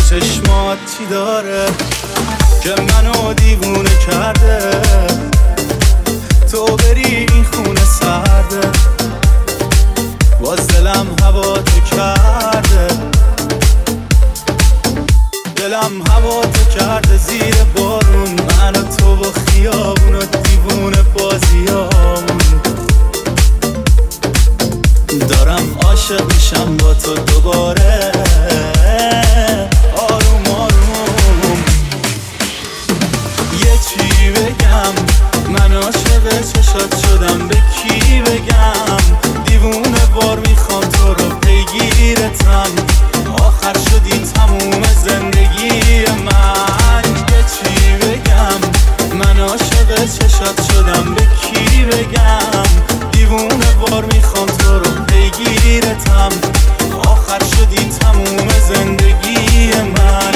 چشمات چی داره که منو دیوونه کرده؟ تو بری این خونه سرده، باز دلم هوا تو کرده، دلم هوا تو کرده زیر بارون. من و تو با خیابون و دیوونه بازیامون. دارم عاشق میشم با تو دوباره، آروم آروم. یه چی بگم، من عاشق چشات شدم، به کی بگم؟ دیوونه وار میخوام تو رو پیگیرتم، آخر شدی تموم زندگی من. یه چی بگم، من عاشق چشات شدم، به کی بگم؟ دیوونه وار میخوام تو رو پیگیرتم، آخر شدی تموم زندگی من.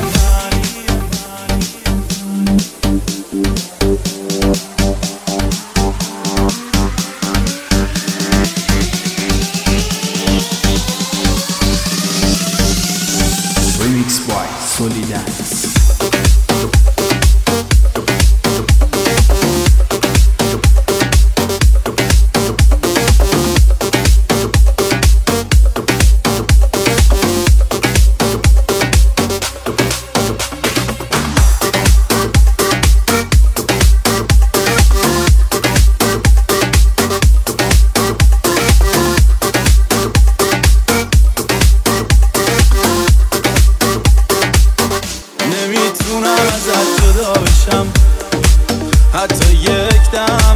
Remix by Solidance. نمیتونم ازت جدا بشم حتی یک دم،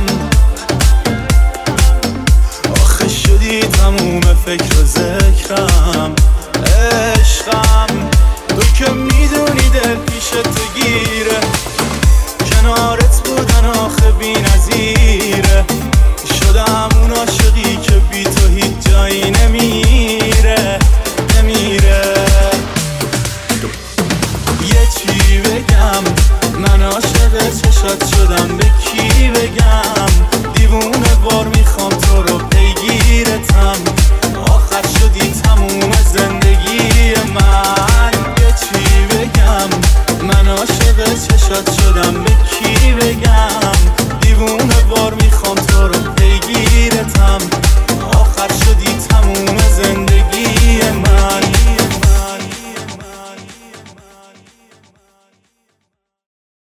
آخه شدی تموم فکر و ذکرم. عشقم تو که میدونی دل پیش تو گیره، کنارت بودن آخه بی نظیره. شدم اون عاشقی که بی تو هیچ جایی نمیره. یه چی بگم، من عاشق چشات شدم، به کی بگم؟ دیوونه وار میخوام تو رو پیگیرتم، آخر شدی تموم زندگی من. یه چی بگم، من عاشق چشات شدم، به کی بگم؟ دیوونه وار میخوام